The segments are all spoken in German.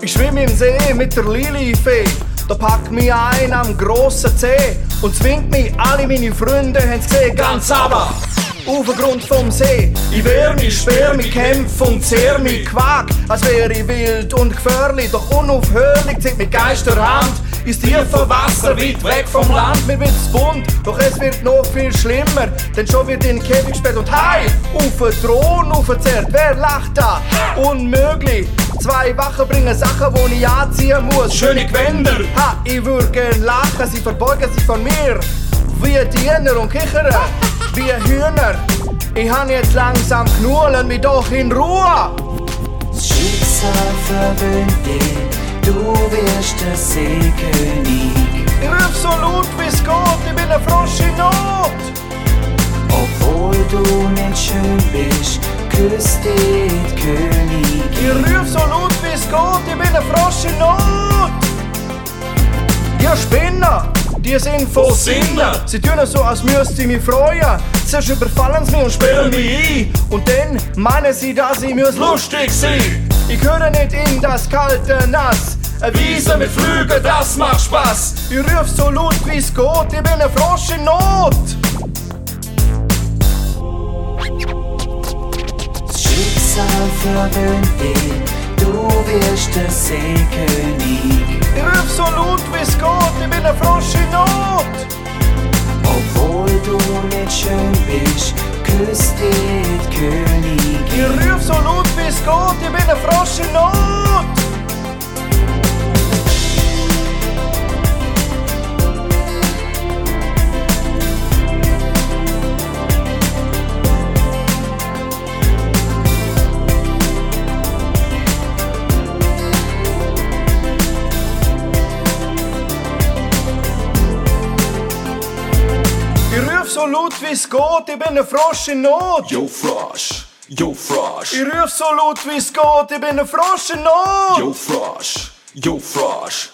Ich schwimm im See mit der Lilifee. Da pack mich ein am grossen Zeh und zwingt mich, alle meine Freunde haben's gesehen, ganz aber auf den Grund vom See. Ich wehr mich, sperr mich, kämpf und zehr mich, quak, als wär ich wild und gefährlich. Doch unaufhörlich zieht mich Geisterhand ins tiefe Wasser, weit weg vom Land. Mir wird's bunt, doch es wird noch viel schlimmer, denn schon wird in den Käfig gesperrt und hei, auf den Thron aufgezerrt. Wer lacht da? Unmöglich. 2 Wachen bringen Sachen, die ich anziehen muss. Schöne Gewänder. Ha, ich würde gern lachen, sie verbeugen sich von mir wie Diener und kichern wie Hühner. Ich han jetzt langsam genug, lass mich doch in Ruhe. Das Schicksal verwöhnt dich, du wirst der Seekönig. Ich ruf so laut wie's geht, ich bin ein Frosch in Not. Obwohl du nicht schön bist, küsst dich die Königin. Ich ruf so laut wie's geht, ich bin ein Frosch in Not. Ihr Spinner, die sind voll Sinnen. Sie tun so, als müsste ich mich freuen. Zuerst überfallen sie mich und sperren mich ein. Und dann meinen sie, dass ich lustig sein. Ich höre nicht in das kalte Nass. Eine Wiese mit Flügeln, das macht Spaß. Ich ruf so laut wie's geht, ich bin ein Frosch in Not. Das Schicksal verwöhnt dich, du wirst der Seekönig. Ich ruf so laut wie's geht, ich bin ein Frosch in Not. Obwohl du nicht schön bist, küsst dich die Königin. Ich ruf so laut wie's geht, ich bin ein Frosch in Not. Ich ruf so laut wie's geht, ich bin ein Frosch in Not. Yo Frosch, yo Frosch, Ich ruf so laut wie's geht, ich bin ein Frosch in Not. yo Frosch, yo Frosch.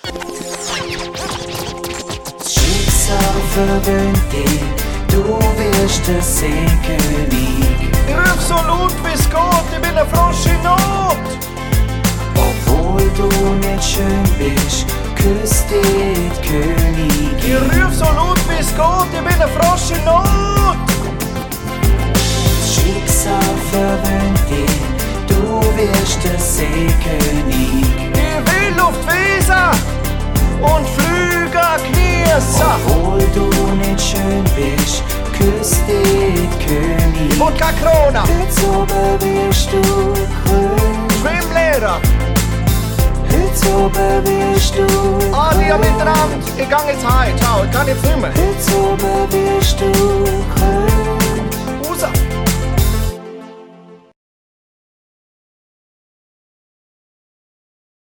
Das Schicksal verwöhnt dich, du wirst der Seekönig. Ich ruf so laut wie's geht, ich bin ein Frosch in Not. Obwohl du nicht schön bist, küsst dich die Königin. Ich ruf so laut wie's geht, ich bin ein Frosch in Not. Das Schicksal verwöhnt dich, du wirst der Seekönig. Ich will auf die Wiese und Flüge genießen. Obwohl du nicht schön bist, küsst dich die Königin. Und keine Krone, Heute oben wirst du grün, Schwimmlehrer, heute oben wirst du alle miteinander. Ich gang jetzt heim, ciao, ich kann jetzt nicht mehr. Heute oben wirst du